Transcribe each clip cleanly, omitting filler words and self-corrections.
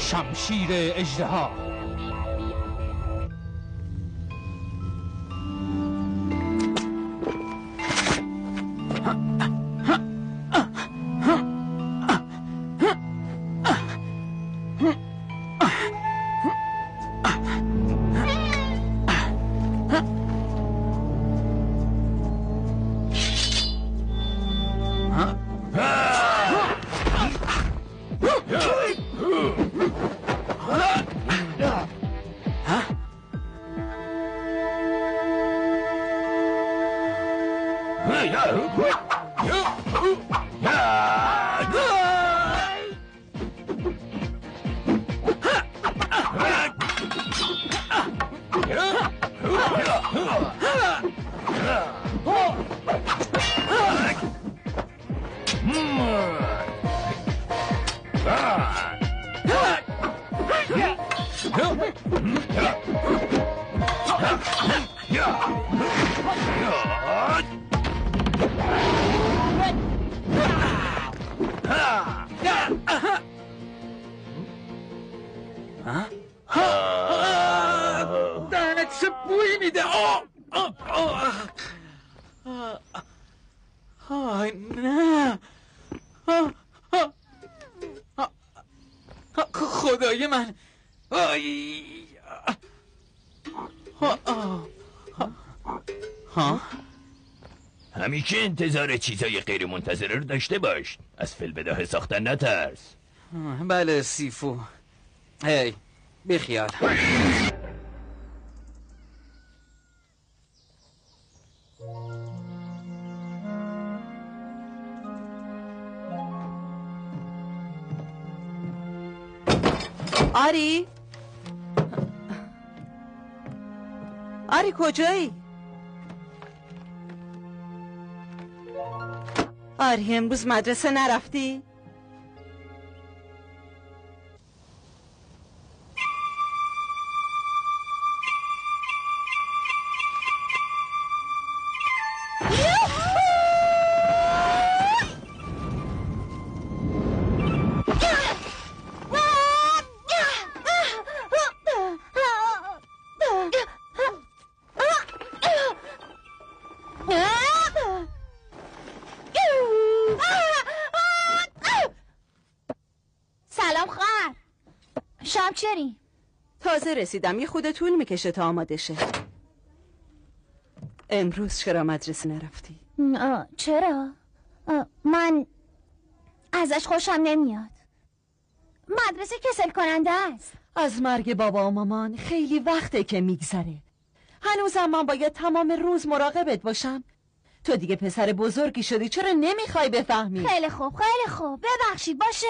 شمشیر اژدها. دهنت چه بویی میده. نه. خدای من. همیشه انتظار چیزای غیر منتظره رو داشته باش. از فی‌البداهه ساختن نترس. بله سیفو. هی بیخیال. آری؟ آری کجایی؟ آری امروز مدرسه نرفتی؟ تازه رسیدم، یه خود طول میکشه تا آماده شه. امروز چرا مدرسه نرفتی؟ چرا؟ من ازش خوشم نمیاد. مدرسه کسل کننده است. از مرگ بابا و مامان خیلی وقته که میگذره. هنوزم من باید تمام روز مراقبت باشم. تو دیگه پسر بزرگی شدی، چرا نمیخوای بفهمی؟ خیلی خوب خیلی خوب، ببخشید باشه.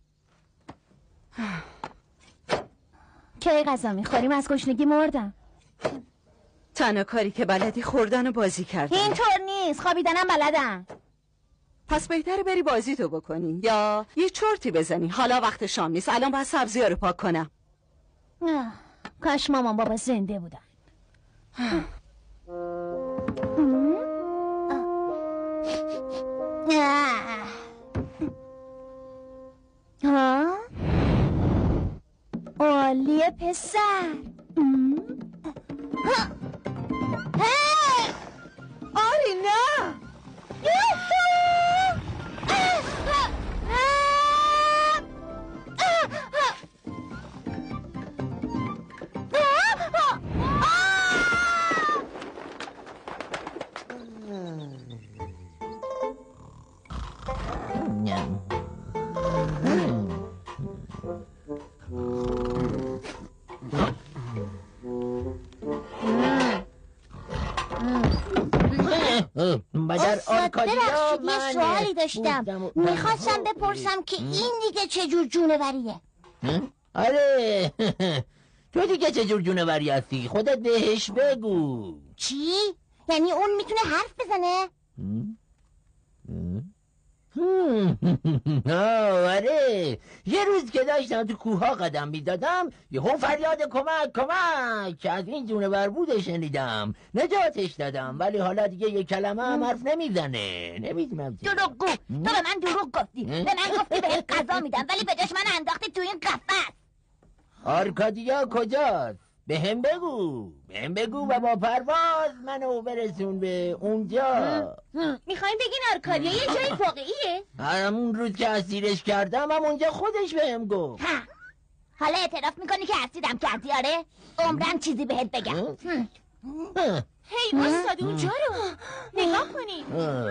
کی غذا میخوریم؟ از گشنگی مردم. تنها کاری که بلدی خوردن و بازی کردن. اینطور نیست، خوابیدنم بلدم. پس بهتره بری بازی تو بکنی یا یه چرتی بزنی. حالا وقت شام نیست، الان باید سبزی‌ها رو پاک کنم. کاش مامان بابا زنده بودن. عالیه پسر. آری نه. ببخشید یه سوالی داشتم. میخواستم بپرسم که این دیگه چجور جونوریه؟ آره تو دیگه چجور جونوری هستی؟ خودت بهش بگو. چی؟ یعنی اون میتونه حرف بزنه؟ آره یه روز که داشتم تو کوها قدم میدادم یهو فریاد کمک کمک که از این جونور بوده شنیدم، نجاتش دادم، ولی حالا دیگه یه کلمه هم حرف نمیزنه. نمیدونم دروغگو، تو به من دروغ گفتی. به من گفتی بهت غذا میدم ولی به جاش من انداختی تو این قفس. آرکادیا کجاست؟ بهم بگو و با پرواز منو برسون به اونجا. میخوایم بگین آرکادیا یه جای واقعیه؟ همون روز که اسیرش کردم اونجا خودش بهم گفت. حالا اعتراف میکنی که اسیرم کردی؟ آره عمرم چیزی بهت بگم. هی استاد اونجا رو نگاه کنی.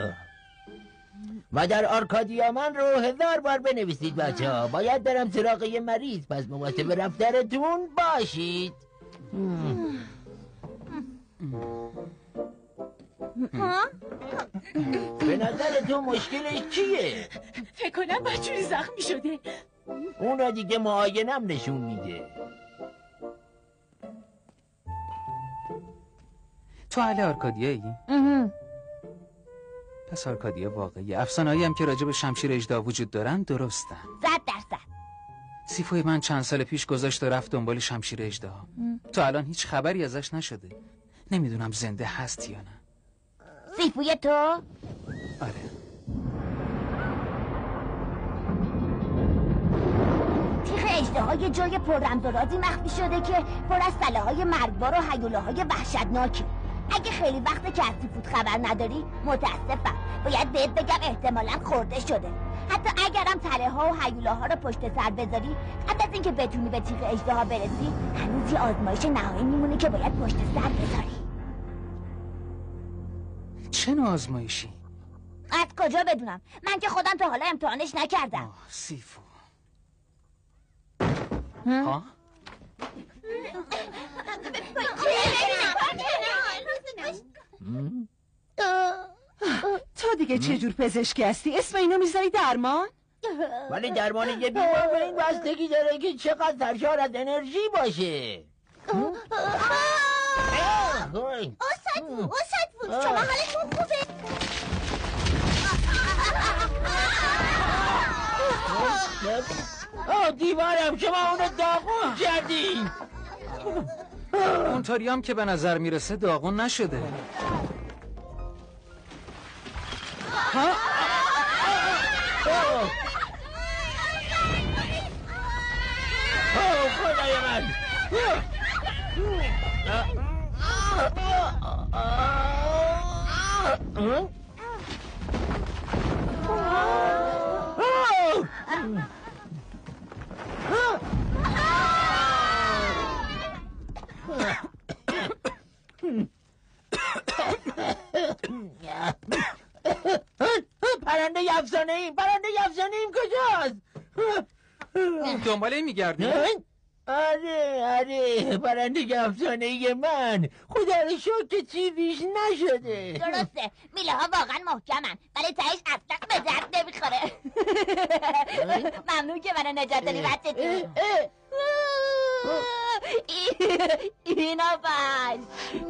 و در آرکادیا من رو 1000 بار بنویسید بچه ها. باید برم سراغ یه مریض، پس مواظب رفتارتون باشید. به نظرتون مشکلش چیه؟ فکر کنم بچوری زخمی شده. اون را دیگه معاینم نشون میده. تو اهل آرکادیایی؟ پس آرکادیا واقعی. افسانه‌ای هم که راجع به شمشیر اژدها وجود دارن درستن. 100%. سیفوی من چند سال پیش گذاشت و رفت دنبال شمشیر اژدها. تا الان هیچ خبری ازش نشده. نمیدونم زنده هست یا نه. سیفوی تو؟ آره. تیغ اژدها یه جای پررمزرازی مخفی شده که پر از سلاح‌های مرگبار و هیولاهای وحشتناکه. اگه خیلی وقت که از سیفوت خبر نداری متاسفم. باید بهت بگم احتمالاً خورده شده. حتی اگرم تله ها و هیولاها رو پشت سر بذاری، قبل از اینکه بتونی به تیغ اژدها برسی، هنوز یه آزمایش نهایی میمونه که باید پشت سر بذاری. چه نوع آزمایشی؟ از کجا بدونم؟ من که خودم تا حالا امتحانش نکردم. سیفو. ها؟ تو دیگه چه جور پزشکی هستی؟ اسم اینو میذاری درمان؟ ولی درمان یه بیمار به این بستگی داره که چقدر سرشار از انرژی باشه. استاد بود شما حالتون خوبه؟ دیوارم، شما اونو داغون کردی. اونطوری هم که به نظر میرسه داغون نشده. ها؟ خدای من. پرنده افسانه‌ایم کجاست؟ دنبال این میگردی؟ آره پرنده افسانه‌ای من. خدا رو شکر که چیزیش نشده. درسته میله ها واقعا محکمن ولی تهش اصلا به درد نمیخوره. ممنون که منو نجات دادی بچه تو. اینا باش.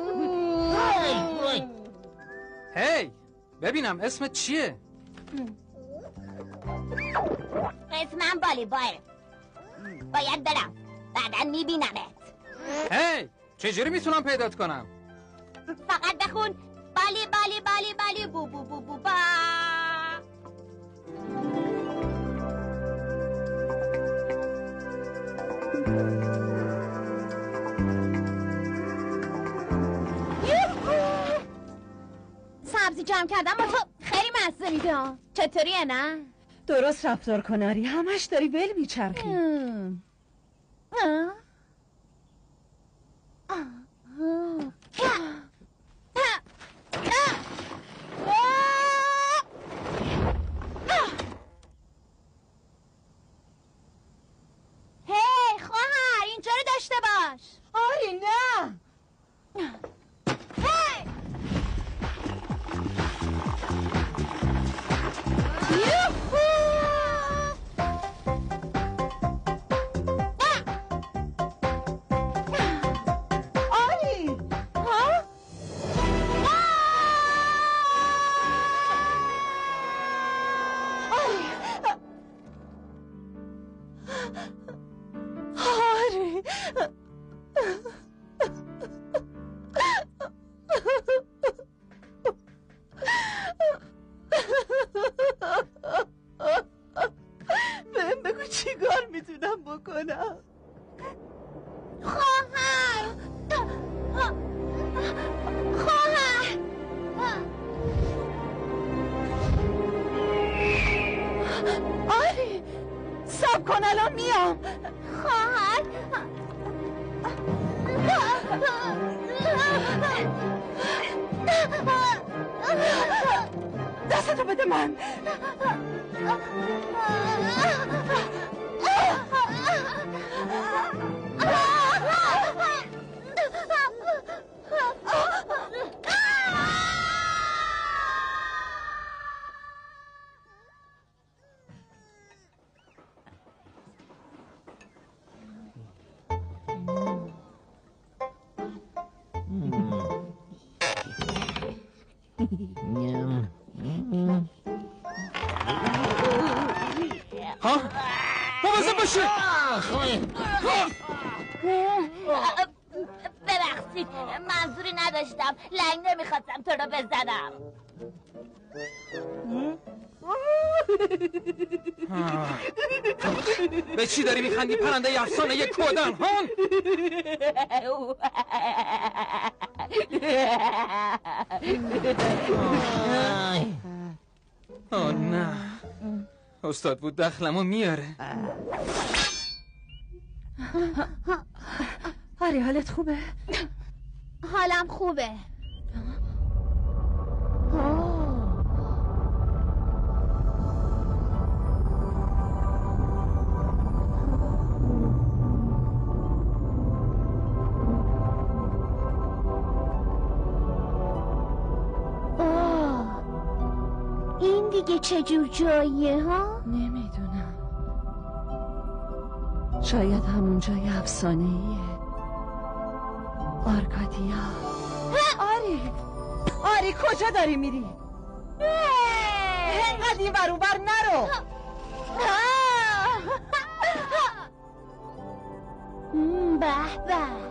هی ببینم اسمت چیه؟ اسمم بالیباره. باید برم بعدا میبینمت. هی چجوری میتونم پیدات کنم؟ فقط بخون بالی بالی بالی بالی بو بو بو بو با. سبزی جمع کردم با تو خیلی مزه میده. چطوریه نه؟ درست رفتار کناری همش داری ول میچرخی. هی خواهر اینجا رو داشته باش. آری نه. هی آری ها؟ آری بهم بگو چی کار میتونم بکنم. خواهر خواهر آری صبر کن الان میام. خواهر دستتو بده من. ها؟ مواظب باشه. ببخشید منظوری نداشتم، لنگ نمیخواستم تو رو بزنم. به چی داری میخندی پرنده افسانه یک کودن هان؟ آه نه، استاد بود دخلمو میاره. آری حالت خوبه؟ حالم خوبه. این دیگه چجور جاییه ها؟ نمیدونم، شاید همون جای افسانه‌ایه. آرکادیا. آری کجا داری میری؟ اینقدر این ور اون ور نرو. به به.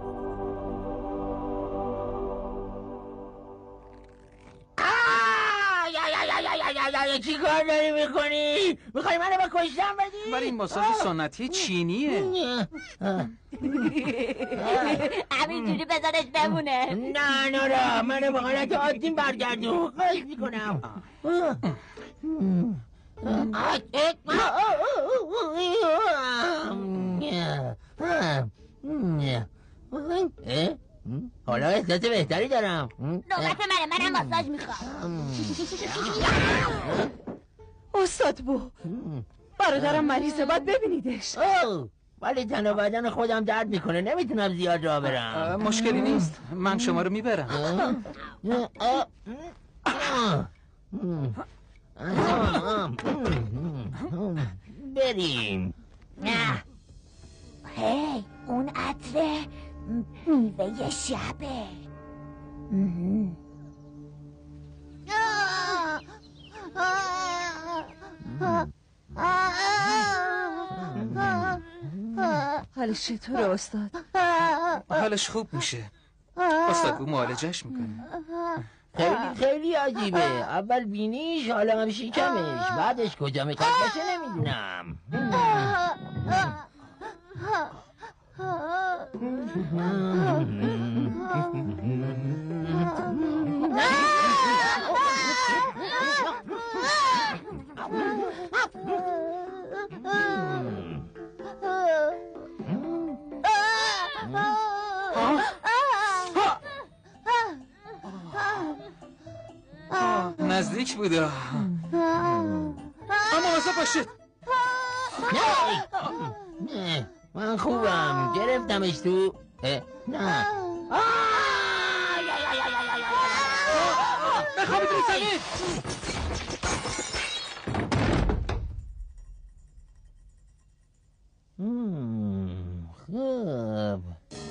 چی کار داری میکنی؟ میخوای منو با کشتن بدی؟ ولی این ماساژ سنتی چینیه. همینجوری بذارش بمونه. نه نورا، منو به حالت عادیم برگردون. خواهش میکنم. حالا احساس بهتری دارم. نوبت منم ماساژ میخوام. استاد بو، برادرم مریضه، باید ببینیدش. ولی تن و بدن خودم درد میکنه، نمیتونم زیاد راه برم. مشکلی نیست، من شما رو میبرم. بریم. هی اون عطر میوه شبه. حالش چطوره استاد؟ حالش خوب میشه. استاد بو معالجش میکنه. خیلی عجیبه. اول بینیش، حالا هم شکمش، بعدش کجا میخواد باشه نمیدونم. نزدیک بوده. اما مواظب باشید. نه من خوبم، گرفتمش تو. نه بخوابید روی زمین. خوب.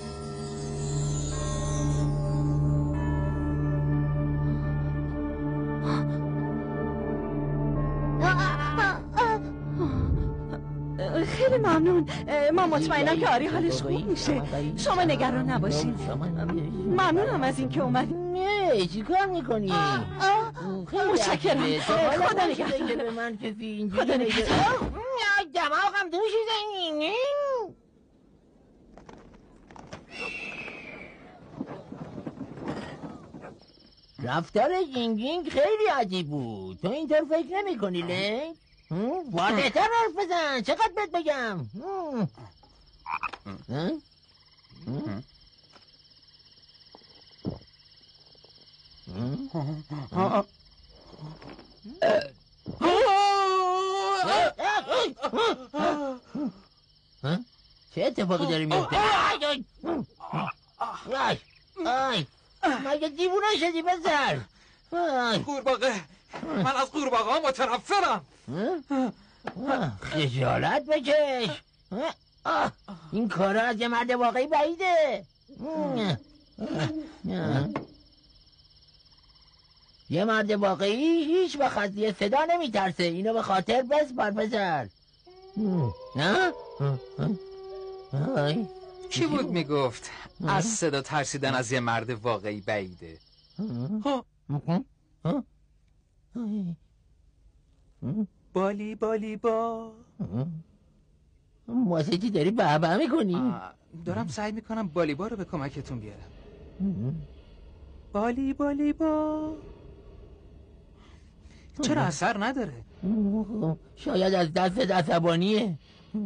خیلی ممنون. ما مطمئنم که آری حالش خوب میشه. شما نگران نباشین. ممنونم از اینکه اومدی. نه چی کار میکنی؟ متشکرم. خدا نگهدار. به من کسی خدا اینجوری نگهدار. دماغم دوشی زنی. رفتار جینگ خیلی عجیب بود. تو اینطور فکر نمی کنی لنگ؟ واضح‌تر حرف بزن. چقدر بهت بگم؟ چه اتفاقی داری میفته؟ مگه دیوونه شدی پسر؟ قورباغه، من از قورباغه ها متنفرم. خجالت بکش. این کارا از یه مرد واقعی بعیده. یه مرد واقعی هیچ وقت از یه صدا نمیترسه. اینو به خاطر بسپار پسر. نه؟ کی بود میگفت از صدا ترسیدن از یه مرد واقعی بعیده؟ بالی بالی با واسه چی داری بابا میکنی؟ دارم سعی میکنم بالی با رو به کمکتون بیارم. بالی بالی با چرا اثر نداره؟ شاید از دست عصبانیه.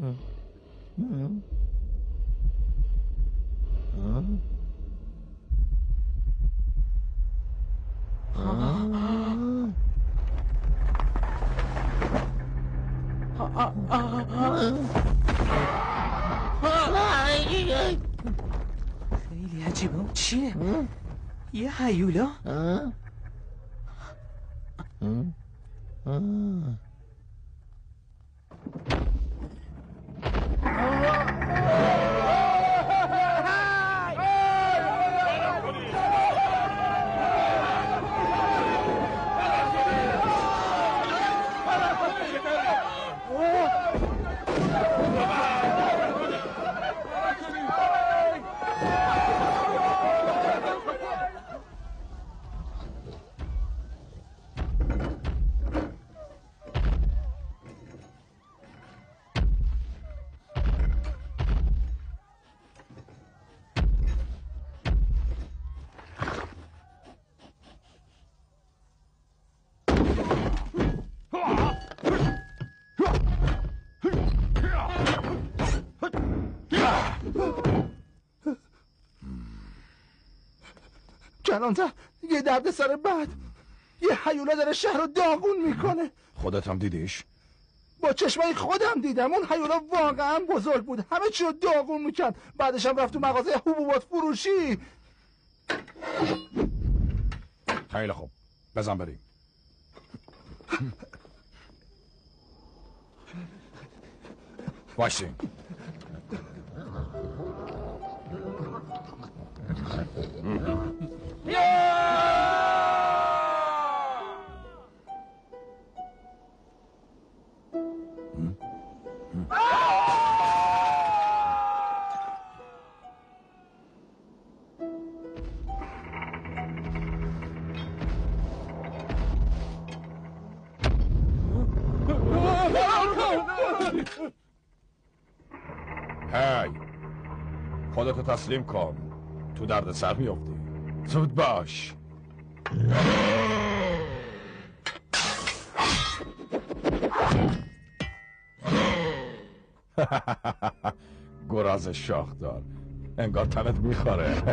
خیلی عجیبه. چیه؟ یه هیولا؟ کلانتر، یه درد سر بعد. یه هیولا داره شهر رو داغون میکنه. خودت هم دیدیش؟ با چشمای خودم دیدم. اون هیولا واقعا بزرگ بود، همه چی رو داغون میکرد. بعدش هم رفت تو مغازه حبوبات فروشی. خیلی خوب، بزن بریم. باشیم. هی، خودتو تسلیم کن. تو درد سر میافتی. زود باش. گراز شاخدار، انگار تنت میخوره.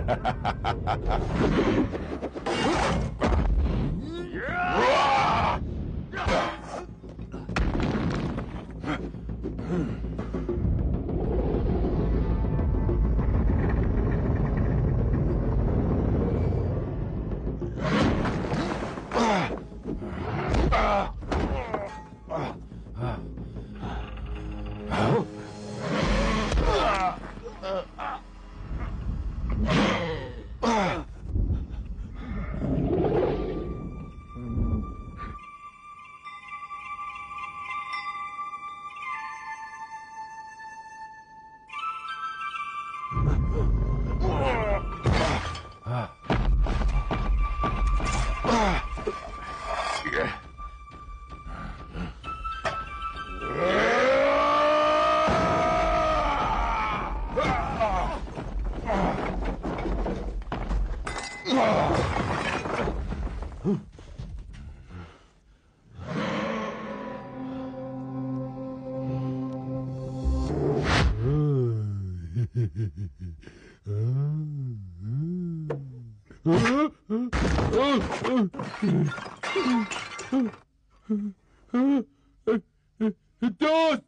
دوست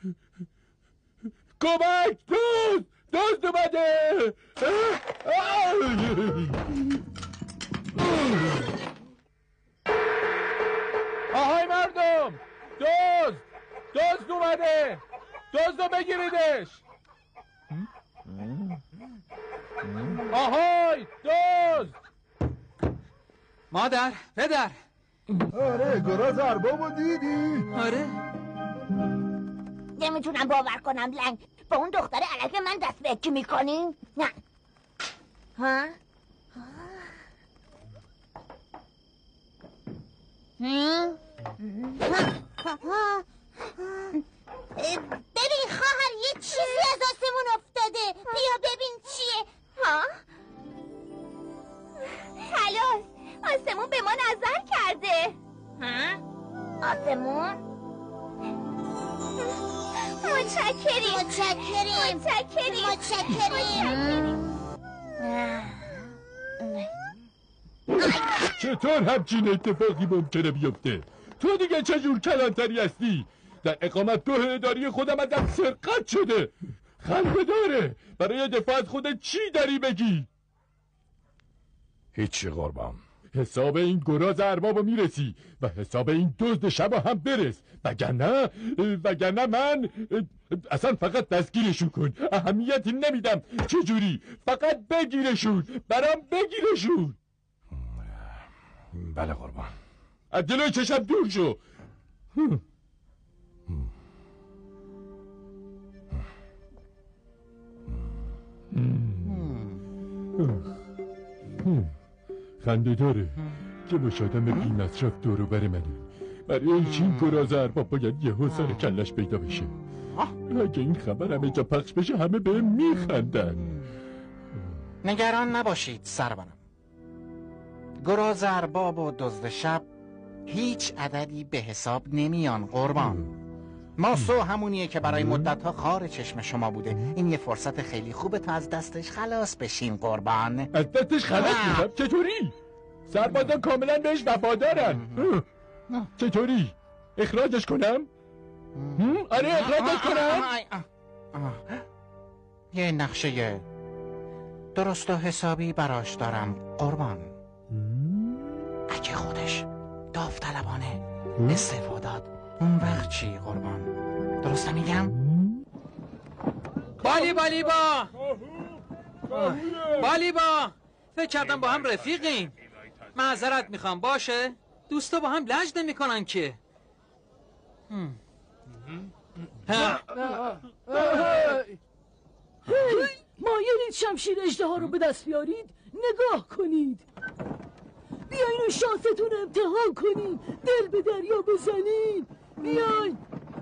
کمک دوست اومده آهای مردم دوست اومده دوست رو بگیریدش آهای دوست مادر پدر آره گراز اربابو دیدی؟ آره نمیتونم باور کنم لنگ با اون دختر علکه من دست به اکی میکنی؟ نه ها؟ ببین خواهر یه چیزی از آسمون افتاده بیا ببین چیه ها؟ خلاص آسمون به ما نظر کرده ها؟ آسمون؟ متشکریم چطور همچین اتفاقی ممکنه بیفته؟ تو دیگه چجور کلانتری هستی؟ در اقامتگاه اداری خودم ازم سرقت شده خنده داره برای دفاع از خودت چی داری بگی؟ هیچی قربان حساب این گراز اربابو میرسی و حساب این دزد شبا هم برس وگرنه من اصلا فقط دستگیرشون کن اهمیتی نمیدم چجوری فقط بگیرشون برام بگیرشون بله قربان از جلوی چشم دور شو خنده داره که باش آدم بی مصرف دورو بر منه برای این گراز ارباب باید یه سر کلش پیدا بشه اگه این خبر همه جا پخش بشه همه به میخندن نگران نباشید سرورم گراز ارباب و دزد شب هیچ عددی به حساب نمیان قربان ماسو همونیه که برای مدتها خار چشم شما بوده این یه فرصت خیلی خوبه تا از دستش خلاص بشین قربان از دستش خلاص بشم؟ چطوری؟ سربازان کاملا بهش وفادارن چطوری؟ اخراجش کنم؟ آره اخراجش کنم؟ یه نقشه درست و حسابی براش دارم قربان اگه خودش داوطلبانه استعفا داد اون وقت چی قربان درست میگم؟ بالی با فکر کردم با هم رفیقیم معذرت میخوام باشه دوستا با هم لج نمیکنن که مایلید شمشیر اژدها رو به دست بیارید نگاه کنید بیاین و شانستون امتحان کنید دل به دریا بزنید بیاین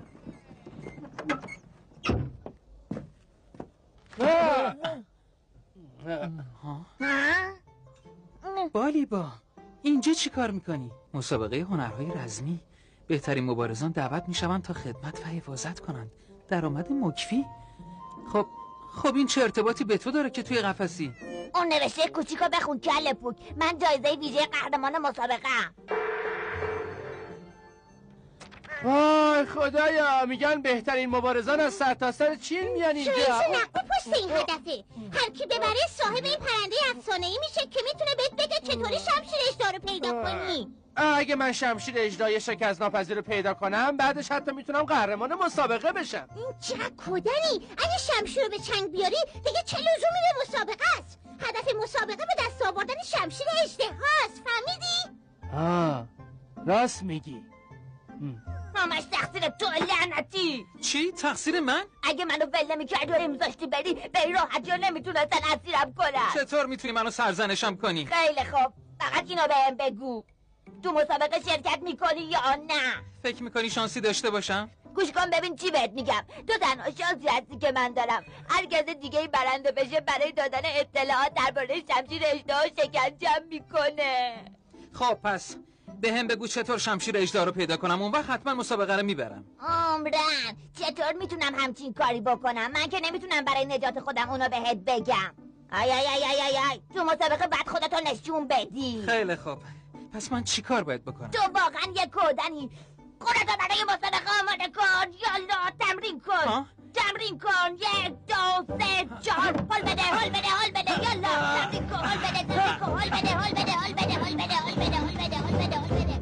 بالی با اینجا چی کار میکنی؟ مسابقه هنرهای رزمی بهترین مبارزان دعوت میشوند تا خدمت و حفاظت کنند درآمد مکفی خب این چه ارتباطی به تو داره که توی قفسی؟ اون نوشته کوچیکو بخون کله پوک من جایزه ویژه قهرمان مسابقه ام وای خدایا میگن بهترین مبارزان از سرتاسر چین میان اینجا رئیس نقو پشت این هدفه هر کی ببره صاحب این پرنده افسانه‌ای میشه که میتونه بهت بگه چطوری شمشیر اژدها رو پیدا کنی اگه من شمشیر اژدهای شکست ناپذیر رو پیدا کنم بعدش حتی میتونم قهرمان مسابقه بشم این چقدر کودنی اگه شمشیر رو به چنگ بیاری دیگه چه لزومی به مسابقه است هدف مسابقه به دست آوردن شمشیر اژدهاست فهمیدی؟ راست میگی همش تقصیر تو لعنتی چی؟ تقصیر من؟ اگه منو ول نمی‌کردی و میذاشتی بری به این راحتی ها نمیتونستن اسیرم کنن چطور میتونی منو سرزنشم کنی؟ خیلی خوب فقط اینو بهم بگو تو مسابقه شرکت میکنی یا نه؟ فکر میکنی شانسی داشته باشم؟ گوش کن ببین چی بهت میگم تو تنها شانسی هستی که من دارم هر کس دیگه ای برنده بشه برای دادن اطلاعات درباره شمشیر اژدها شکنجه‌ام میکنه خب پس به هم بگو چطور شمشیر اژدها رو پیدا کنم، اون وقت حتما مسابقه رو میبرم. عمرن چطور میتونم همچین کاری بکنم؟ من که نمیتونم برای نجات خودم اونو بهت بگم. آی آی آی آی آی آی تو مسابقه بعد خودتو نشون بدی. خیلی خوب، پس من چی کار باید بکنم؟ تو واقعا یه کودنی. خودتو برای مسابقه آماده کن. یالا تمرین کن. تمرین کن. 1 2 3 4 حال بده حال بده حال بده. یالا تمرین کن. حال بده تمرین کن. حال بده حال بده حال بده حال بده حال بده حال بده حال بده حال بده.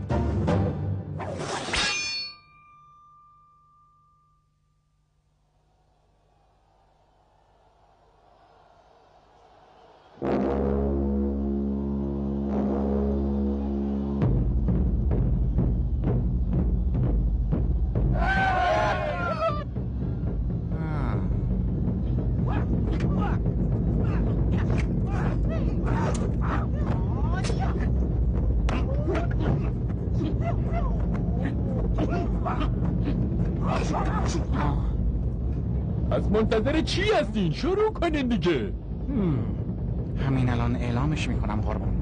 از منتظر چی هستین؟ شروع کنین دیگه. همین الان اعلامش میکنم قربان.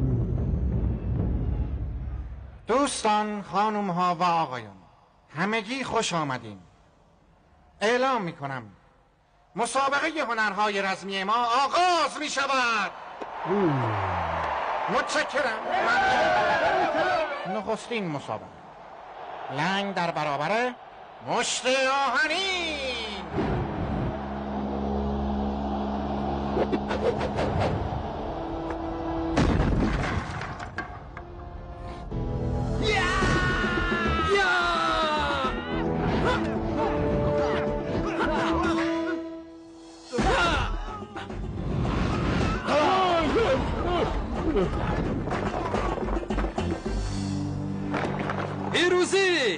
دوستان، خانم ها و آقایان، همگی خوش آمدین. اعلام میکنم مسابقه هنرهای رزمی ما آغاز میشود. متشکرم. نخستین مسابقه، لنگ در برابر مشت آهنین. پیروزی!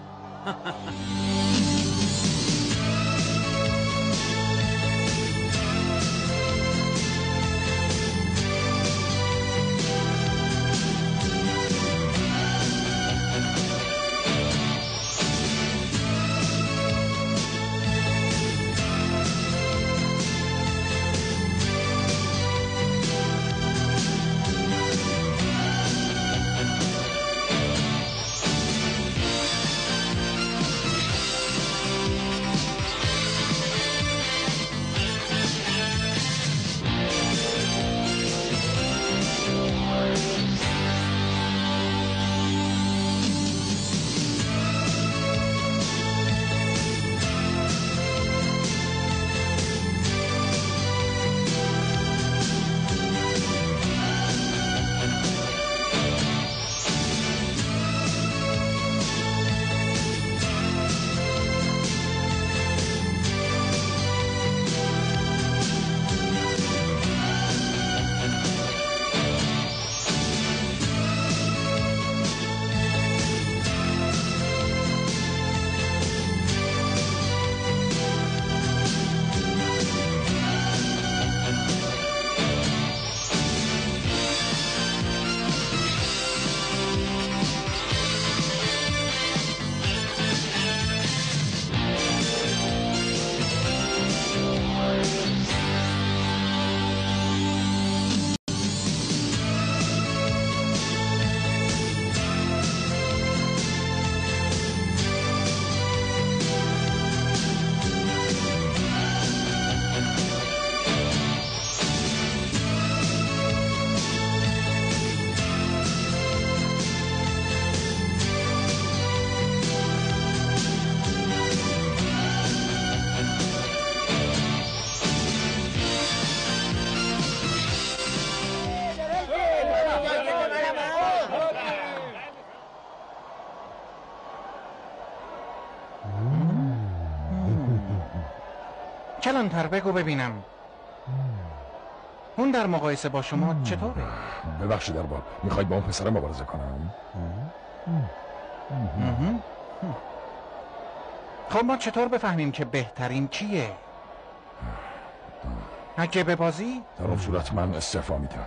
کلانتر بگو ببینم اون در مقایسه با شما چطوره؟ ببخشید ارباب، میخواید با اون پسر مبارزه کنم؟ خب ما چطور بفهمیم که بهترین کیه؟ اگه به بازی؟ در اون صورت من استعفا میدم.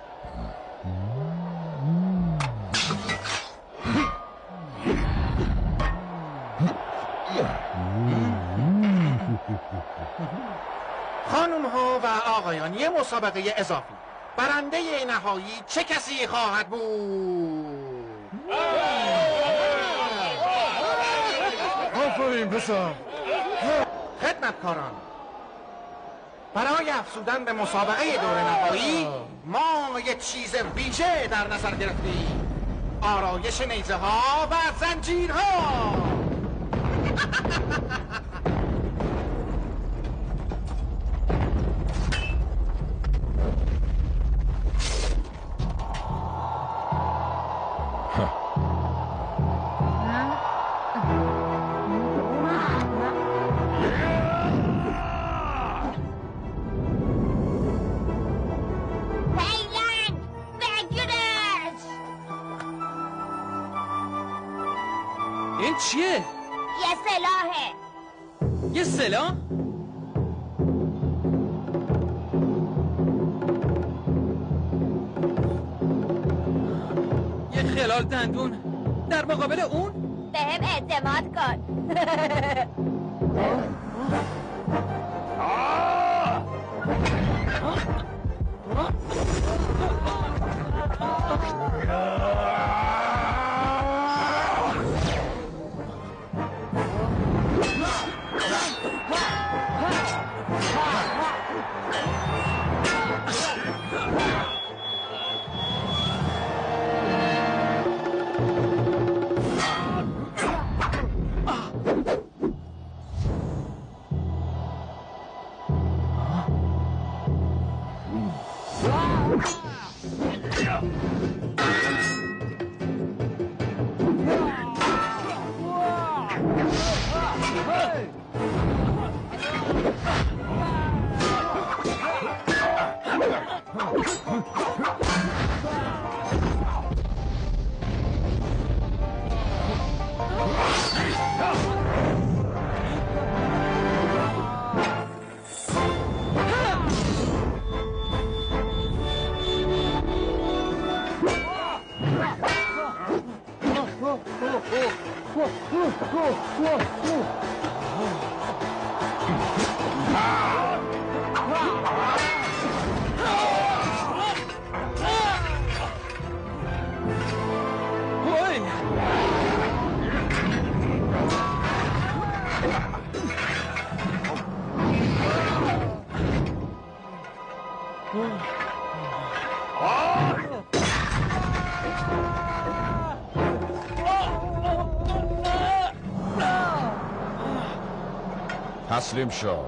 خانم ها و آقایان، یه مسابقه اضافی. برنده نهایی چه کسی خواهد بود؟ آفرین پسر. خدمتکاران، برای افزودن به مسابقه دور نهایی ما یک چیز ویژه در نظر گرفتیم: آرایش نیزه ها و زنجیرها. این چیه؟ یه سلاحه. یه سلاح؟ یه خلال دندون در مقابل اون؟ بهم اعتماد کن. تسلیم شو.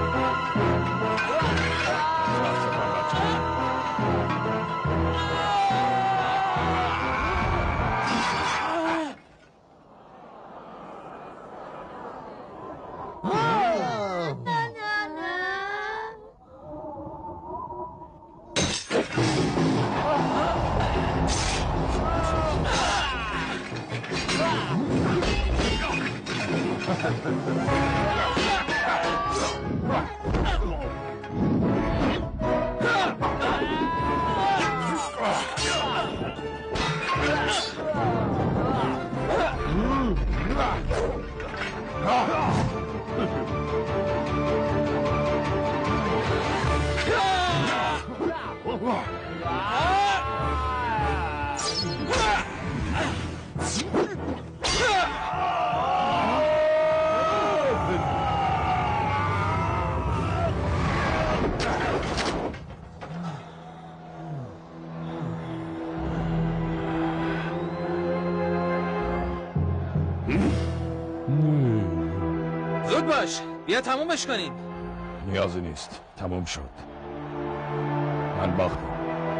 زود باش، بیا تمومش کنیم. نیازی نیست، تموم شد. من باختم.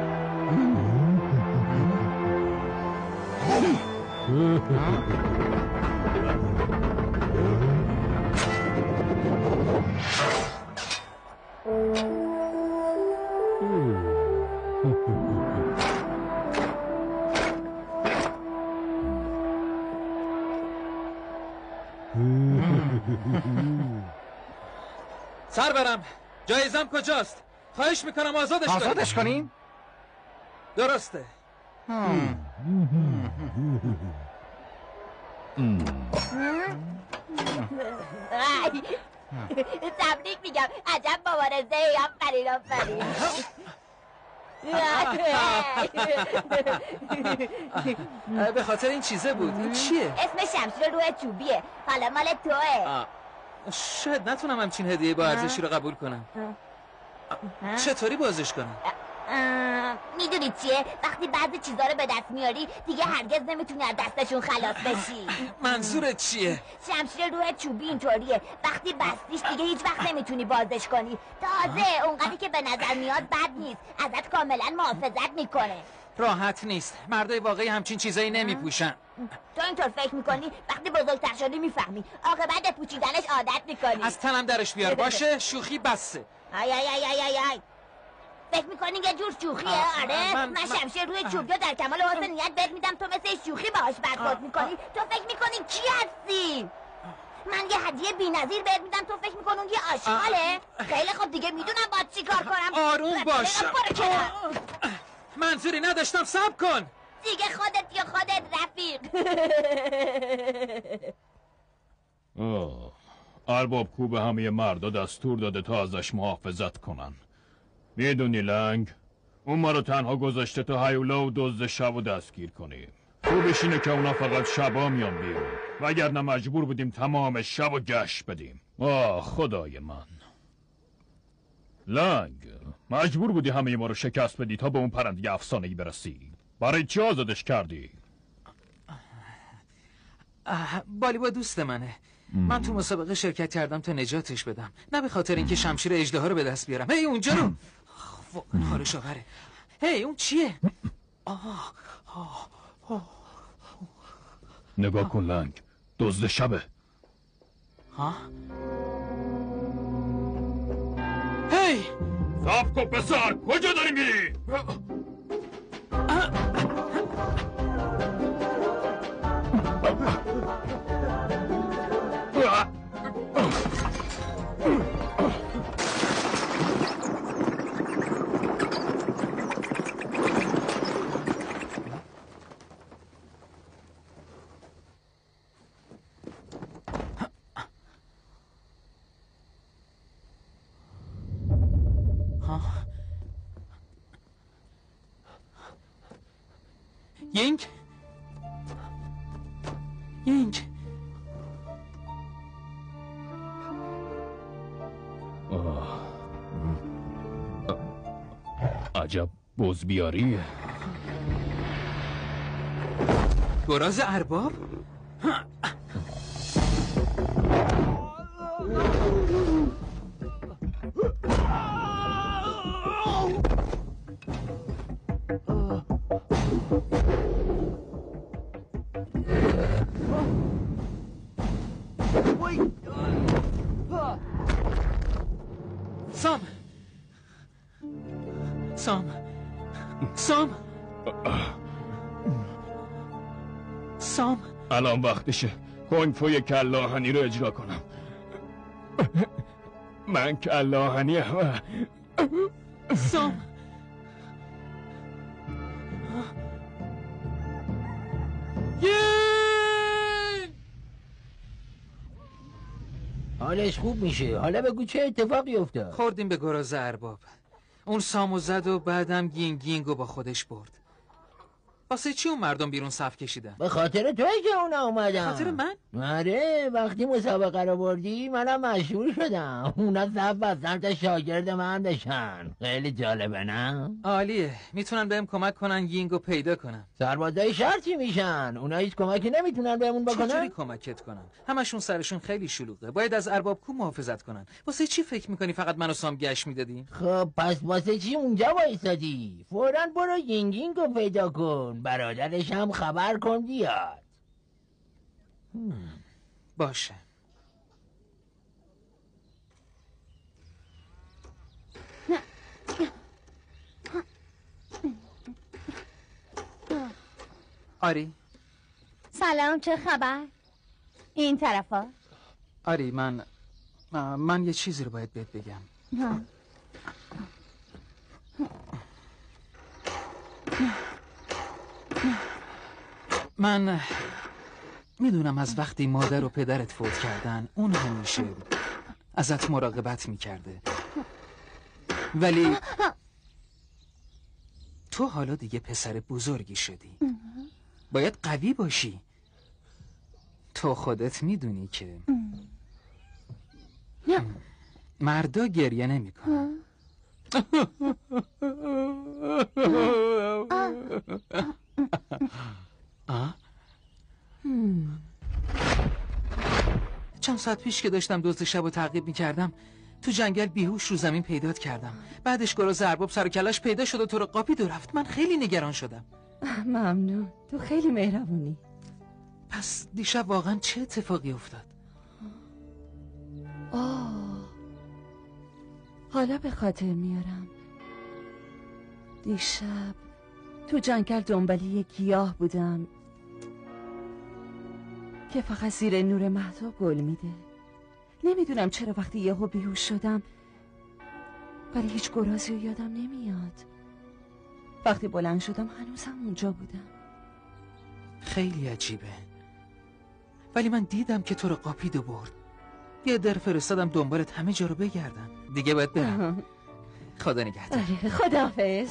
سرورم، جایزم کجاست؟ خواهش میکنم آزادش کنیم؟ درسته. تبریک میگم، عجب مبارزه ای. آفرین آفرین. به خاطر این چیزه بود. این چیه؟ اسم شمشیر روح چوبیه. حالا مال توه. شاید نتونم همچین هدیه با ارزشی رو قبول کنم. چطوری بازش کنم؟ میدونی چیه؟ وقتی بعضی چیزا رو به دست میاری دیگه هرگز نمیتونی از دستشون خلاص بشی. منظورت چیه؟ شمشیر روح چوبی اینطوریه، وقتی بستیش دیگه هیچ وقت نمیتونی بازش کنی. تازه اونقدری که به نظر میاد بد نیست، ازت کاملا محافظت میکنه. راحت نیست، مردای واقعی همچین چیزایی نمیپوشن. تو اینطور فکر میکنی؟ وقتی بزرگتر شدی میفهمی، عاقبت به پوشیدنش عادت میکنی. از تنم درش بیار. باشه شوخی بسه. آی آی آی آی آی آی. فکر میکنی یه جور شوخیه؟ آره من شمشیر روی چوبی در کمال حسن نیت بهت میدم، تو مثل شوخی باهاش برخورد میکنی. تو فکر میکنی کی هستی؟ من یه هدیه بی‌نظیر بهت میدم، تو فکر میکنی اون یه آشغاله؟ خیلی خوب دیگه میدونم باید چی کار کنم. آروم باش. منظوری نداشتم، صبر کن. دیگه خودت یا خودت رفیق. ارباب کو به همه مردا دستور داده تا ازش محافظت کنن. میدونی لنگ، اون ما رو تنها گذاشته تا هیولا و دزد شب و دستگیر کنیم. خوبش اینه که اونا فقط شبا میان بیرون، وگرنه مجبور بودیم تمام شب و گشت بدیم. خدای من لنگ، مجبور بودی همه ما رو شکست بدی تا به اون پرنده افسانه‌ای برسی. برای چی آزادش کردی؟ بالیبا دوست منه. من تو مسابقه شرکت کردم تا نجاتش بدم، نه به خاطر اینکه شمشیر اژدها رو به دست بیارم. هی اونجا رو حالش آوره. هی اون چیه؟ نگاه کن لنگ، دزد شبه. هی صبر کن پسر، کجا داری میری؟ یینک عجب بزبیاریه. گراز ارباب؟ سام الان وقتشه کنگ فوی کلاهنی رو اجرا کنم. من کلاهنی سام حالش خوب میشه. حالا بگو چه اتفاقی افتاد؟ خوردیم به گراز ارباب. اون سامو زد و بعدم گینگو با خودش برد. واسه چی اون مردم بیرون صف کشیدن؟ به خاطر توی که اونا اومدن. خاطر من؟ آره، وقتی مسابقه رو بردی منم مشهور شدم. اونا صف بستن تا شاگرد من بشن. خیلی جالبه نه؟ عالیه. میتونن بهم کمک کنن گینگو پیدا کنن. سربازای شرطی میشن. اونا هیچ کمکی نمیتونن بهمون بکنن. چطوری کمکت کنن؟ همشون سرشون خیلی شلوغه. باید از ارباب کو محافظت کنن. واسه چی فکر میکنی فقط منو سام گشت میدادی؟ خب پس واسه چی اونجا وایسادی؟ فوراً برو گینگو پیدا کن. برادرش هم خبر کن بیاد. باشه. آری سلام، چه خبر؟ این طرفا. آری من یه چیزی رو باید بهت بگم. من میدونم از وقتی مادر و پدرت فوت کردن اون همیشه ازت مراقبت میکرده، ولی تو حالا دیگه پسر بزرگی شدی. باید قوی باشی. تو خودت میدونی که مردا گریه نمیکنن. چند ساعت پیش که داشتم دزد شب رو تعقیب میکردم تو جنگل بیهوش رو زمین پیدات کردم. بعدش گراز ارباب سر و کلش پیدا شد و تو رو قاپید و رفت. من خیلی نگران شدم. ممنون، تو خیلی مهربونی. پس دیشب واقعا چه اتفاقی افتاد؟ حالا به خاطر میارم. دیشب تو جنگل دنبال یک گیاه بودم که فقط زیر نور مهتاب گل میده. نمیدونم چرا وقتی یهو بیهوش شدم ولی هیچ گرازی رو یادم نمیاد. وقتی بلند شدم هنوزم اونجا بودم. خیلی عجیبه. ولی من دیدم که تو رو قاپید و برد. یه در فرستادم دنبالت همه جا رو بگردن. دیگه باید برم. خدا نگهدار. خداحافظ.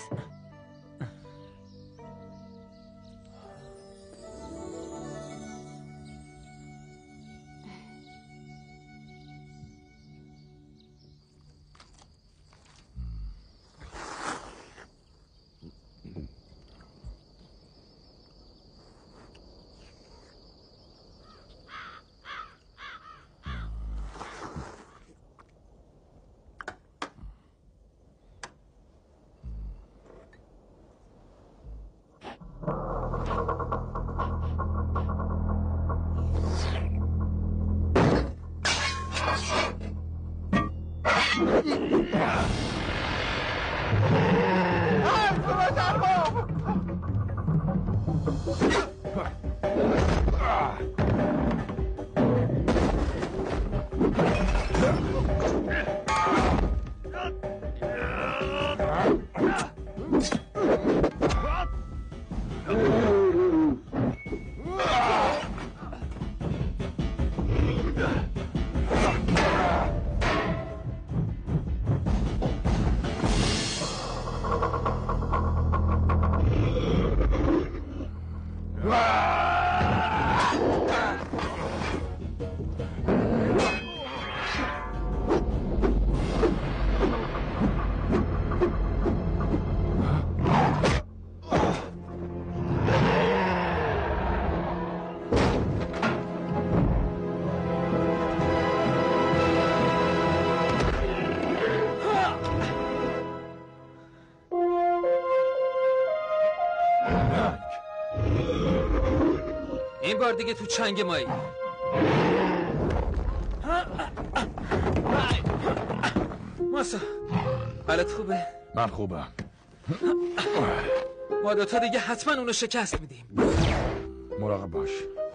این بار دیگه تو چنگ مایی. ماسا حالت خوبه؟ من خوبم. ما دوتا دیگه حتما اونو شکست میدیم. مراقب باش.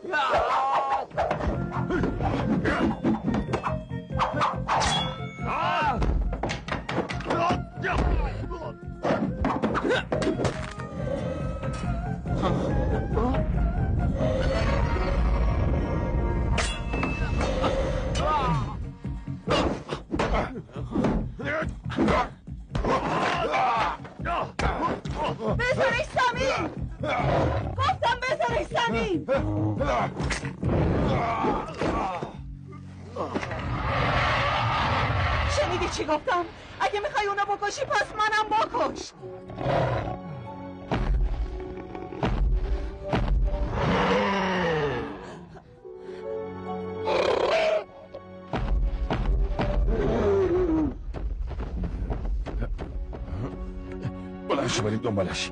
بذارش زمین. گفتم بذارش زمین. شنیدی چی گفتم؟ اگه میخوای اونو بکشی پس منم بکش. بلنش بریم دنبالش.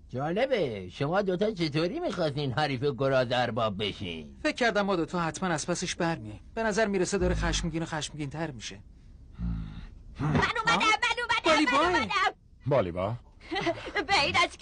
جالبه. شما دوتا چطوری میخواستین حریف گراز ارباب بشین؟ فکر کردم ما دوتا حتما از پسش برمیاییم. به نظر میرسه داره خشمگین و خشمگین تر میشه. من اومدم. بالیبا پیداش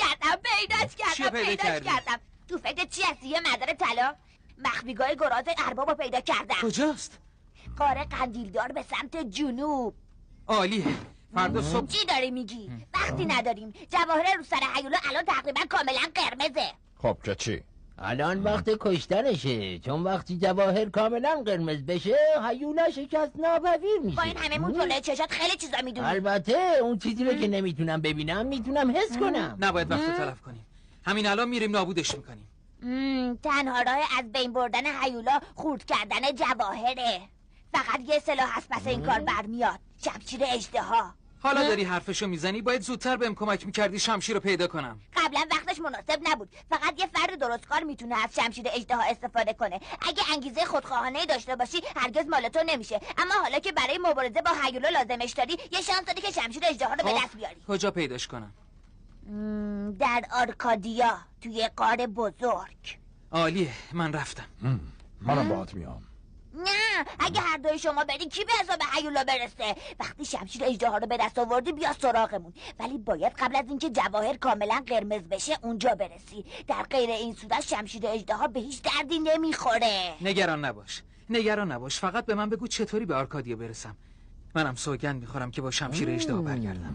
کردم. تو فکر چی هستی یه مدار طلا؟ مخفیگاه گراز اربابو پیدا کردم. کجاست؟ قاره قندیلدار به سمت جنوب. عالیه. فردا صبح چی داری میگی؟ وقتی نداریم. جواهر رو سر هیولا الان تقریبا کاملا قرمزه. خب که چی؟ الان وقت کشتنشه، چون وقتی جواهر کاملا قرمز بشه هیولا شکست ناپذیر میشه. با این همه مطالعه چشات خیلی چیزا میدونی. البته اون چیزی رو که نمیتونم ببینم میتونم حس کنم. نباید وقت تلف کنیم. همین الان میریم نابودش میکنیم. تنها راه از بین بردن هیولا خورد کردن جواهره. فقط یه سلاح از پس این کار برمیاد. شمشیر اژدها. حالا داری حرفشو میزنی، باید زودتر بهم کمک میکردی شمشیر رو پیدا کنم. قبلا وقتش مناسب نبود. فقط یه فرد درستکار میتونه از شمشیر اژدها استفاده کنه. اگه انگیزه خودخواهانه داشته باشی هرگز مال تو نمیشه. اما حالا که برای مبارزه با هیولا لازمش داری، یه شانس داری که شمشیر اژدها رو به دست بیاری. کجا پیداش کنم؟ در آرکادیا، توی غار بزرگ. عالیه، من رفتم. منم باهات میام. نه، اگه هر دوی شما بری کی به حساب هیولا برسه؟ وقتی شمشیر اژدها رو به دست آوردی بیا سراغمون، ولی باید قبل از اینکه جواهر کاملا قرمز بشه اونجا برسی. در غیر این صورت شمشیر اژدها به هیچ دردی نمیخوره. نگران نباش، فقط به من بگو چطوری به آرکادیا برسم. منم سوگند میخورم که با شمشیر اژدها برگردم.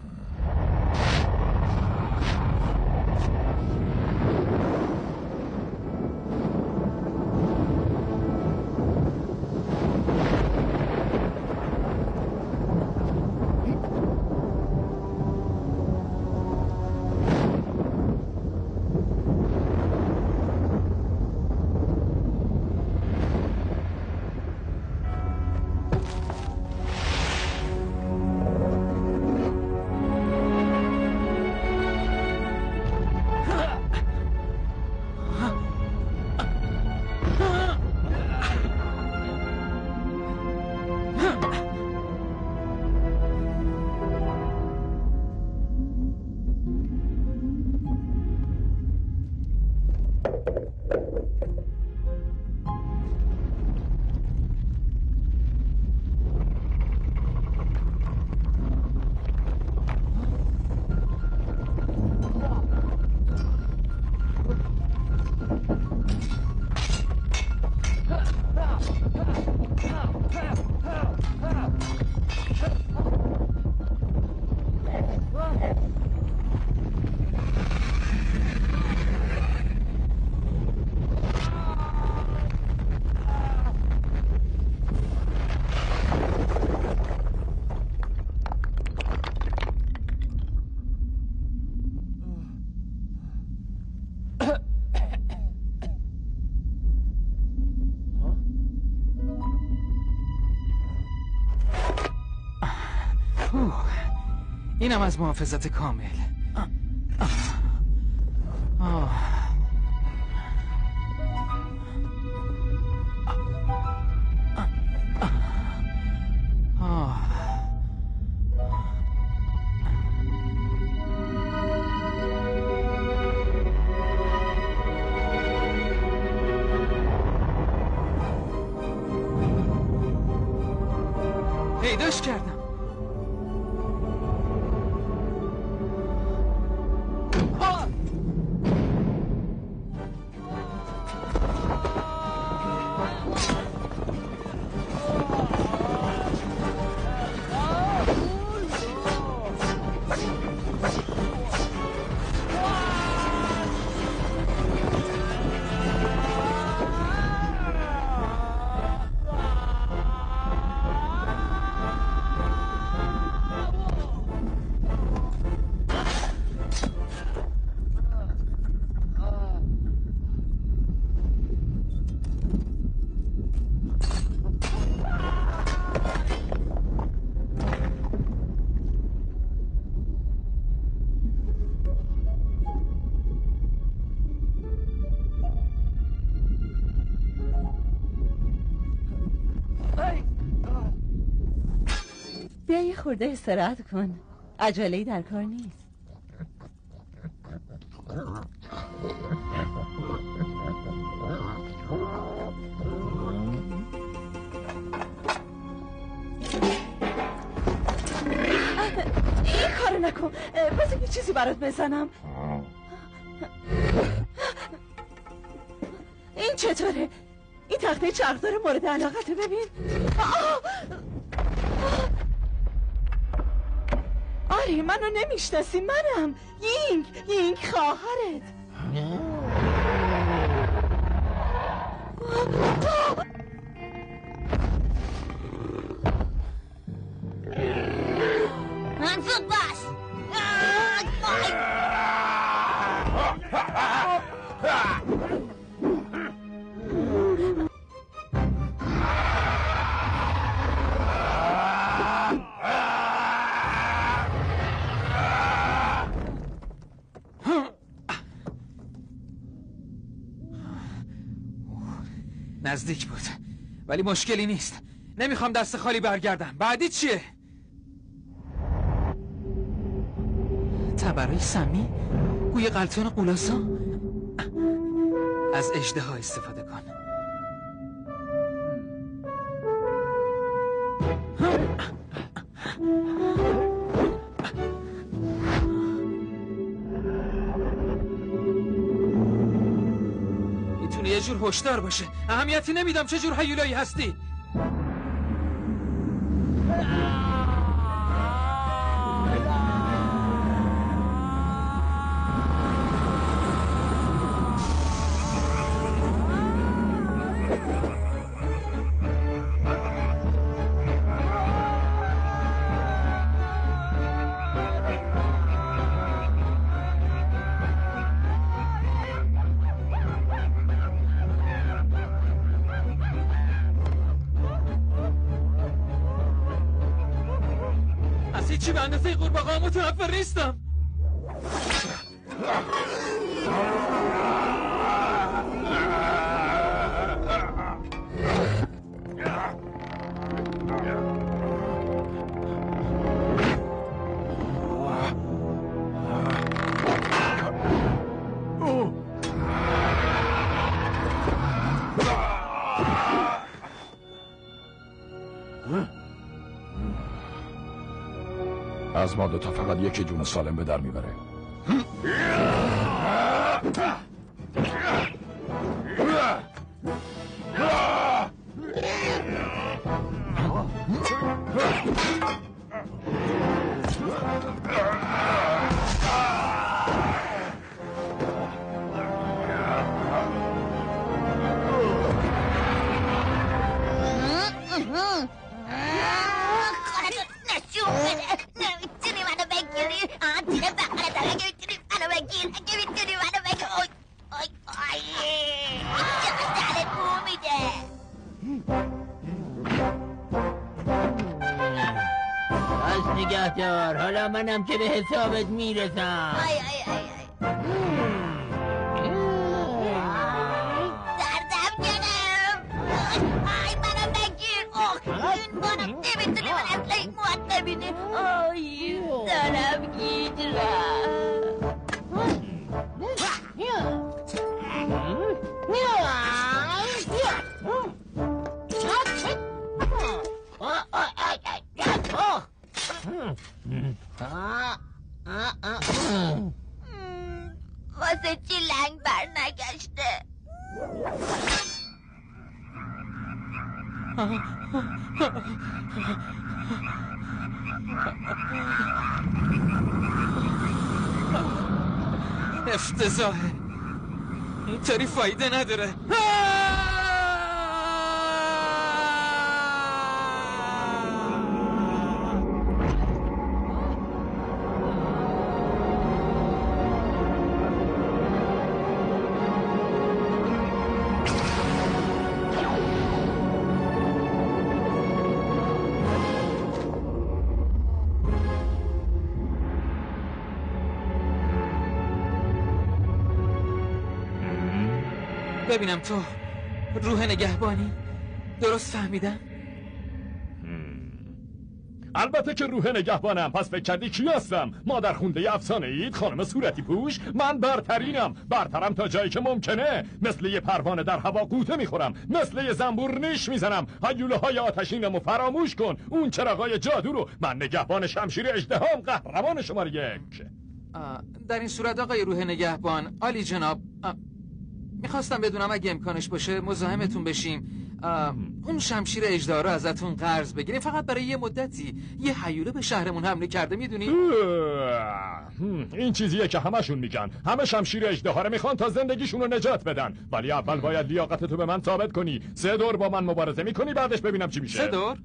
اینم از محافظت کامل. پیداش کردم. بیا یه خورده استراحت کن. عجله‌ای در کار نیست. نکن. بذار یه چیزی برات بزنم. این چطوره؟ این تخته چرخدار مورد علاقته ببین. آره منو نمیشناسی، منم یینگ خواهرت. منفوق باش. نزدیک بود ولی مشکلی نیست. نمیخوام دست خالی برگردم. بعدی چیه؟ تبرای سمی؟ گوی قلتون قولاسا؟ از اژدها استفاده کن. میتونه یه جور هشدار باشه. اهمیتی نمیدم چه جور هیولایی هستی. چی به اندازه قورباغه‌ها متنفر نیستم. از ما دوتا فقط یکی جون سالم به در میبره. نگهدار، حالا منم که به حسابت میرسم. دردم گرم. منم بگیر. این بارم نمیتونی من اصلا این مواد نبینی. دارم گیجرم. واسه چی لنگ بر نگشته؟ افتضاحه. اینطوری فایده نداره. ببینم تو روح نگهبانی درست فهمیدم؟ البته که روح نگهبانم. پس فکر کردی کی هستم؟ مادر خونده افسانه اید؟ خانم صورتی پوش؟ من برترینم، برترم تا جایی که ممکنه. مثل یه پروانه در هوا قوطه میخورم، مثل یه زنبور نیش میزنم. هیوله های آتشینمو فراموش کن، اون چراغای جادو رو. من نگهبان شمشیر اژدهام، قهرمان شماره 1. در این صورت آقای روح نگهبان، عالی جناب، میخواستم بدونم اگه امکانش باشه مزاحمتون بشیم، اون شمشیر اژدها رو ازتون قرض بگیریم، فقط برای یه مدتی. یه هیوله به شهرمون حمله کرده، میدونی؟ این چیزیه که همشون میگن. همه شمشیر اژدها رو میخوان تا زندگیشون رو نجات بدن، ولی اول باید لیاقتتو به من ثابت کنی. 3 دور با من مبارزه میکنی، بعدش ببینم چی میشه. 3 دور؟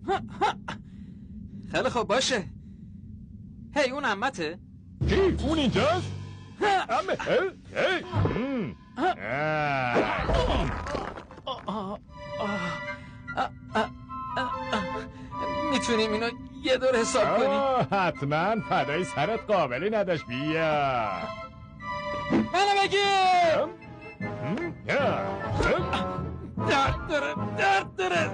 خیلی خوب باشه. هی اون عمته؟ کی؟ اون اینجاست؟ عمه؟ هی میتونیم اینو یه دور حساب کنیم؟ حتما، فدای سرت، قابلی نداشت. بیا منو بگیر. درد داره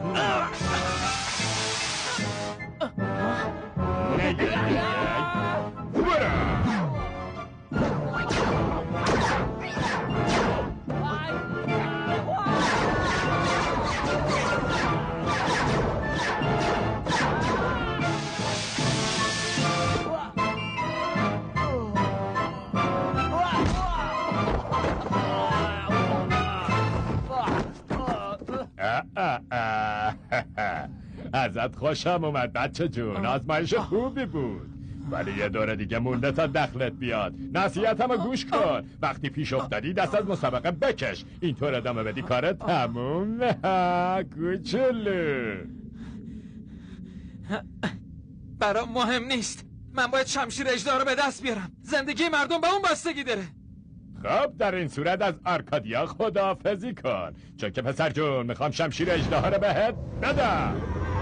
ازت خوشم اومد بچه جون، آزمایش خوبی بود، ولی یه دوره دیگه مونده تا دخلت بیاد. نصیحتمو گوش کن، وقتی پیش افتادی دست از مسابقه بکش، اینطور ادامه بدی کارت تموم. کوچولو برام مهم نیست، من باید شمشیر اژدها رو به دست بیارم. زندگی مردم به اون بستگی داره. خب در این صورت از آرکادیا خداحافظی کن، چون که پسر جون میخوام شمشیر اژدها رو بهت بدم.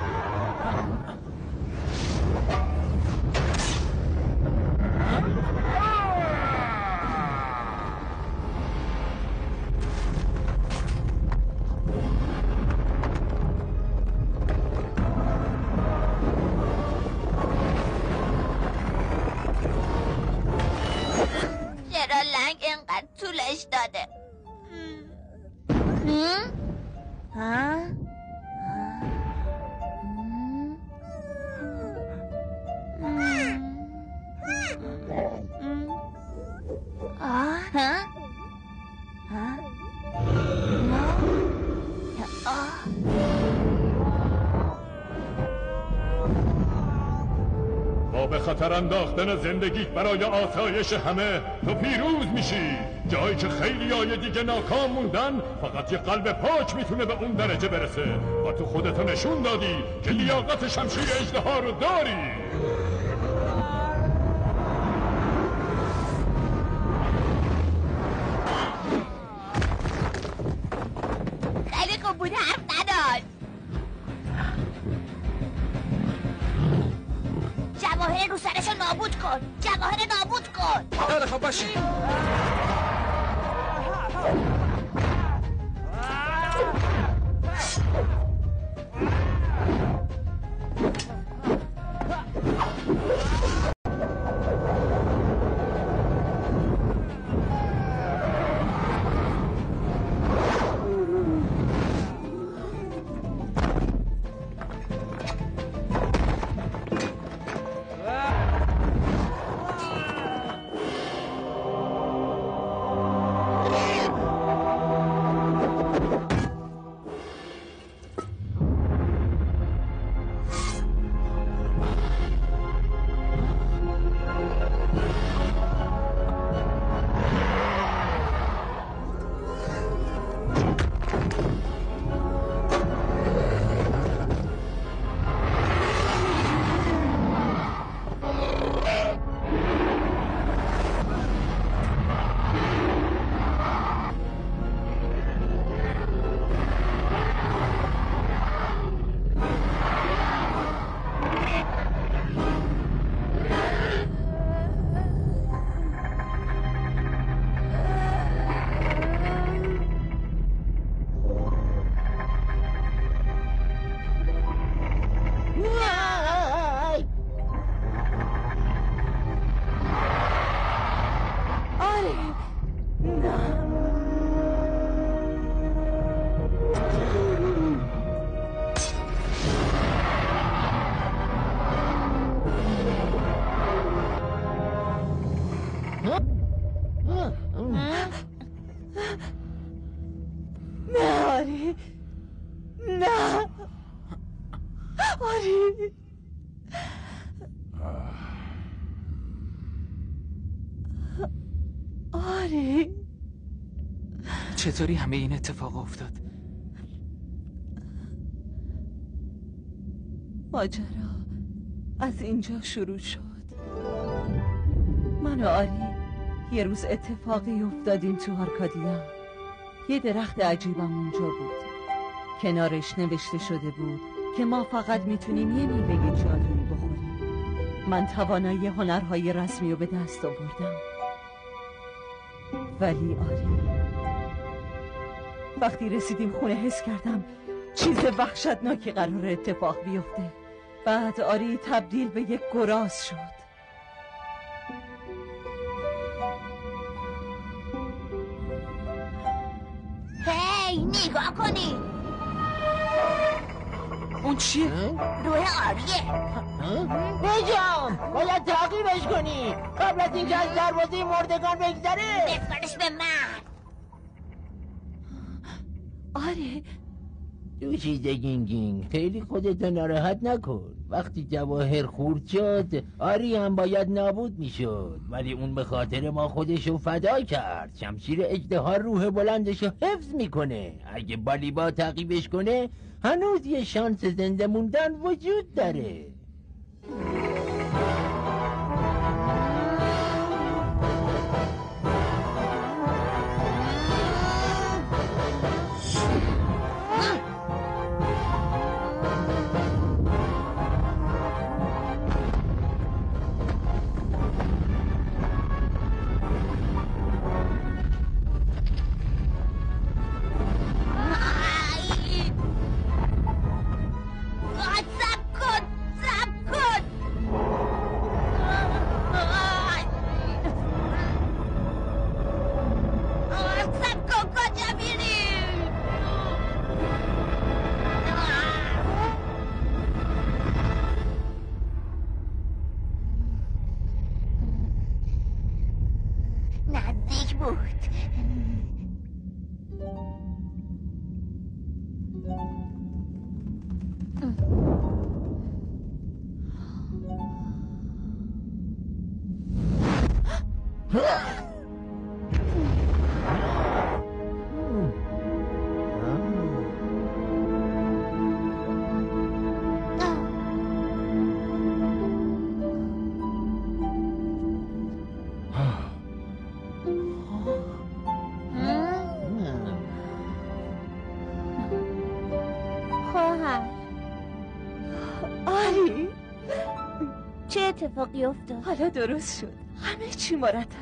چرا لنگ اینقدر طولش داده؟ با به خطر انداختن زندگیت برای آسایش همه تو پیروز میشی. جایی که خیلی های دیگه ناکام موندن، فقط یه قلب پاک میتونه به اون درجه برسه. و تو خودتو نشون دادی که لیاقت شمشیر اژدها رو داری. خیلی خوب بود، حرف نداشت. جواهر رو سرشو نابود کن، جواهر نابود کن. خیلی خوب باشه. آری نه آری آری چطوری همه این اتفاق افتاد؟ ماجرا از اینجا شروع شد. من و آری یه روز اتفاقی افتادیم تو آرکادیا. یه درخت عجیبم اونجا بود. کنارش نوشته شده بود که ما فقط میتونیم یه میوه جادویی بخوریم. من توانایی هنرهای رسمی رو به دست آوردم. ولی آری وقتی رسیدیم خونه حس کردم چیز وحشتناکی قرار اتفاق بیفته. بعد آری تبدیل به یک گراز شد. هی نگاه کنی اون چیه؟ روح آریه. نجام باید تعقیبش کنی قبل از اینکه از دروازه مردگان بگذره. بسپارش به من. آره دو چیز گینگینگ خیلی خودتو ناراحت نکن. وقتی جواهر خورد شد آری هم باید نابود میشد، ولی اون به خاطر ما خودشو فدا کرد. شمشیر اژدها روح بلندشو حفظ میکنه. اگه بالیبا تعقیبش کنه هنوز یه شانس زنده موندن وجود داره. نزدیک بود. چه اتفاقی افتاد؟ حالا درست شد. همه چی مرتبه.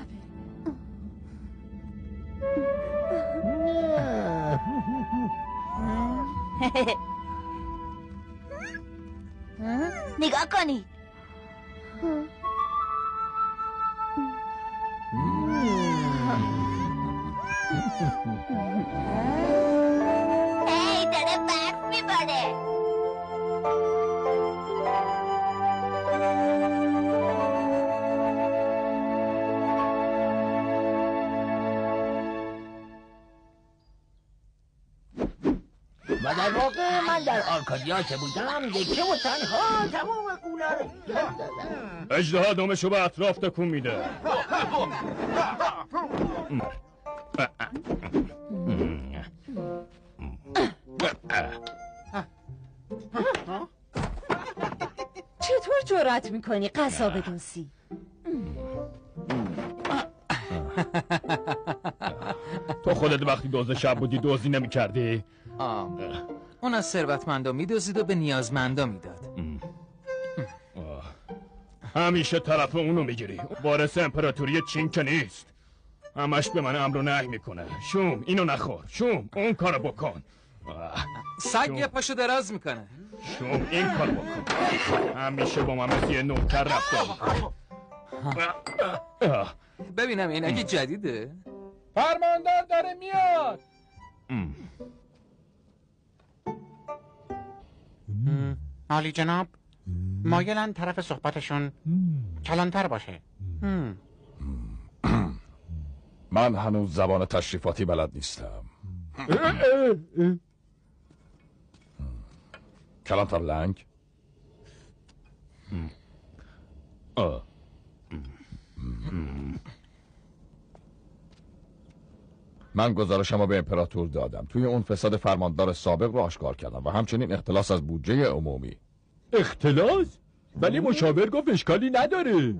نگاه کنید. هی داره برف میباره. و در واقع من در آرکادیا که بودم دکه و تنها تمام قولا رو اژدها دمشو به اطراف تکون میده. چطور جرأت میکنی قصاب دوسی؟ تو خودت وقتی دزد شب بودی دزدی نمی‌کردی؟ اون از ثروتمندا میدزدید و به نیازمندا میداد. همیشه طرف اونو میگیری. وارث امپراتوری چین که نیست. همش به من امر و نهی میکنه. شوم اینو نخور. شوم اون کارو بکن. سگ یه پاشو دراز میکنه. شوم این کارو بکن. همیشه با من مثل یه نوکر رفتار میکنه. ببینم این اگه جدیده. فرماندار داره میاد. عالی جناب، مایلن طرف صحبتشون کلانتر باشه. من هنوز زبان تشریفاتی بلد نیستم. کلانتر لنگ. من گزارشمو به امپراتور دادم. توی اون فساد فرماندار سابق رو آشکار کردم و همچنین اختلاس از بودجه عمومی. اختلاس؟ ولی مشاور گفت اشکالی نداره.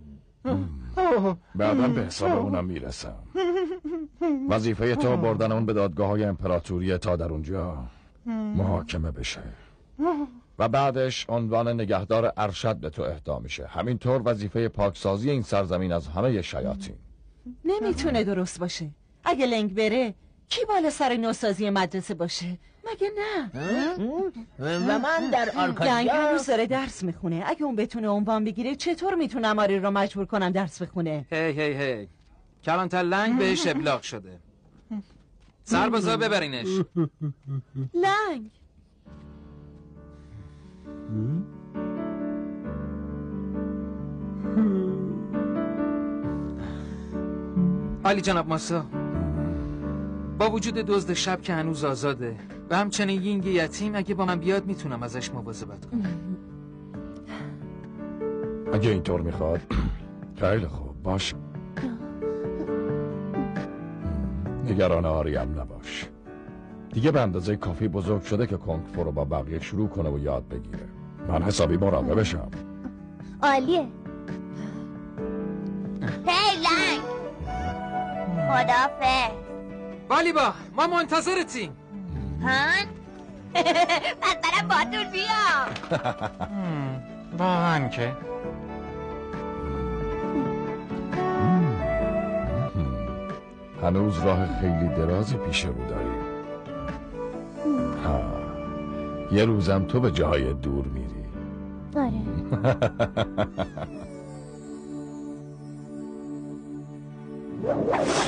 بعداً به حساب اونم میرسم. وظیفه تو بردن اون به دادگاه‌های امپراتوری تا در اونجا محاکمه بشه و بعدش عنوان نگهدار ارشد به تو اهدا میشه. همینطور وظیفه پاکسازی این سرزمین از همه شیاطین. نمیتونه درست باشه. اگه لنگ بره کی بالا سر نوسازی مدرسه باشه؟ مگه نه؟ و من در لنگ آرکادیا هنوز داره درس میخونه. اگه اون بتونه عنوان بگیره چطور میتونم آری رو مجبور کنم درس بخونه؟ هی کلانتر لنگ بهش ابلاغ شده. سربازا ببرینش. لنگ عالی جناب ماسا، با وجود دزد شب که هنوز آزاده و همچنین یینگ یتیم، اگه با من بیاد میتونم ازش مواظبت کنم. اگه اینطور میخواد خیلی خوب باش. نگران آریم نباش. دیگه به اندازه کافی بزرگ شده که کنگ فو رو با بقیه شروع کنه و یاد بگیره. من حسابی مراقبشم. عالیه. هی لنگ، خدافظ. والیبا ما منتظرتیم. هن؟ پس برم باتون بیام. واقعا که هنوز راه خیلی درازی پیش رو داری. یه روزم تو به جاهای دور میری. آره.